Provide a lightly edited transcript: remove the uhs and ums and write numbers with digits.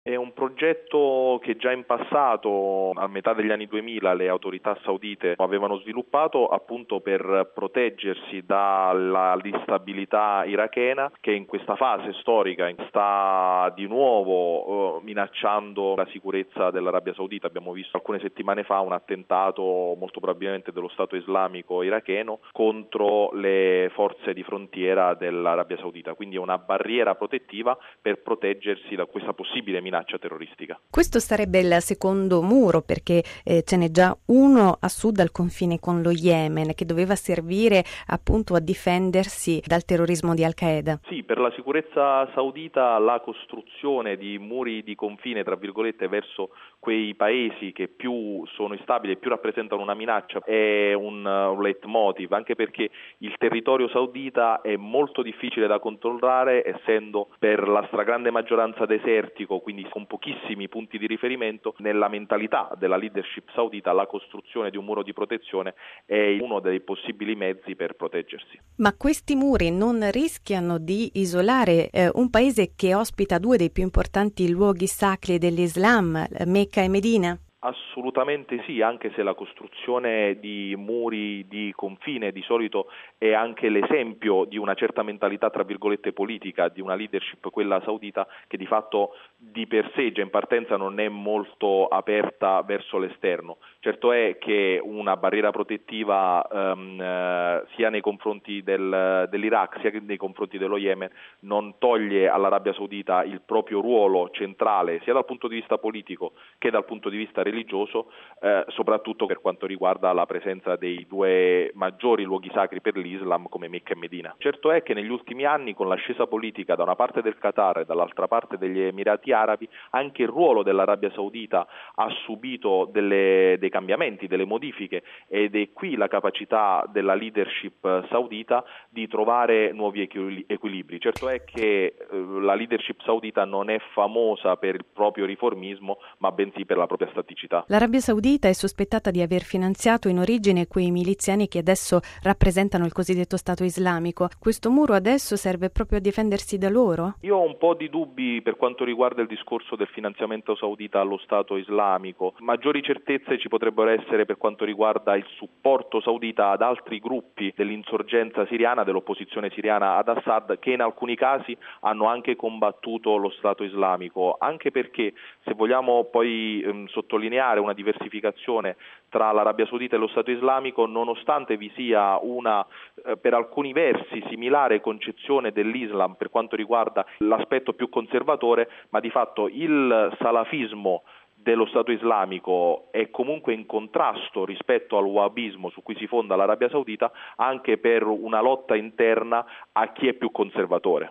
È un progetto che già in passato, a metà degli anni 2000, le autorità saudite avevano sviluppato appunto per proteggersi dall'instabilità irachena che in questa fase storica sta di nuovo minacciando la sicurezza dell'Arabia Saudita. Abbiamo visto alcune settimane fa un attentato molto probabilmente dello Stato islamico iracheno contro le forze di frontiera dell'Arabia Saudita, quindi è una barriera protettiva per proteggersi da questa possibile minaccia terroristica. Questo sarebbe il secondo muro, perché ce n'è già uno a sud al confine con lo Yemen che doveva servire appunto a difendersi dal terrorismo di Al-Qaeda. Sì, per la sicurezza saudita la costruzione di muri di confine, tra virgolette, verso quei paesi che più sono instabili e più rappresentano una minaccia è un leitmotiv, anche perché il territorio saudita è molto difficile da controllare, essendo per la stragrande maggioranza desertico, quindi con pochissimi punti di riferimento. Nella mentalità della leadership saudita la costruzione di un muro di protezione è uno dei possibili mezzi per proteggersi. Ma questi muri non rischiano di isolare un paese che ospita due dei più importanti luoghi sacri dell'Islam, Mecca e Medina? Assolutamente sì, anche se la costruzione di muri di confine di solito è anche l'esempio di una certa mentalità, tra virgolette, politica, di una leadership, quella saudita, che di fatto di per sé già in partenza non è molto aperta verso l'esterno. Certo è che una barriera protettiva sia nei confronti dell'Iraq sia nei confronti dello Yemen non toglie all'Arabia Saudita il proprio ruolo centrale sia dal punto di vista politico che dal punto di vista religioso, soprattutto per quanto riguarda la presenza dei due maggiori luoghi sacri per l'Islam come Mecca e Medina. Certo è che negli ultimi anni, con l'ascesa politica da una parte del Qatar e dall'altra parte degli Emirati Arabi, anche il ruolo dell'Arabia Saudita ha subito dei cambiamenti, delle modifiche, ed è qui la capacità della leadership saudita di trovare nuovi equilibri. Certo è che la leadership saudita non è famosa per il proprio riformismo, ma bensì per la propria staticità. L'Arabia Saudita è sospettata di aver finanziato in origine quei miliziani che adesso rappresentano il cosiddetto Stato islamico. Questo muro adesso serve proprio a difendersi da loro? Io ho un po' di dubbi per quanto riguarda il discorso del finanziamento saudita allo Stato islamico. Maggiori certezze ci potrebbero essere per quanto riguarda il supporto saudita ad altri gruppi dell'insorgenza siriana, dell'opposizione siriana ad Assad, che in alcuni casi hanno anche combattuto lo Stato islamico, anche perché, se vogliamo poi sottolineare una diversificazione tra l'Arabia Saudita e lo Stato islamico, nonostante vi sia una per alcuni versi similare concezione dell'Islam per quanto riguarda l'aspetto più conservatore, ma di fatto il salafismo dello Stato islamico è comunque in contrasto rispetto al wahhabismo su cui si fonda l'Arabia Saudita, anche per una lotta interna a chi è più conservatore.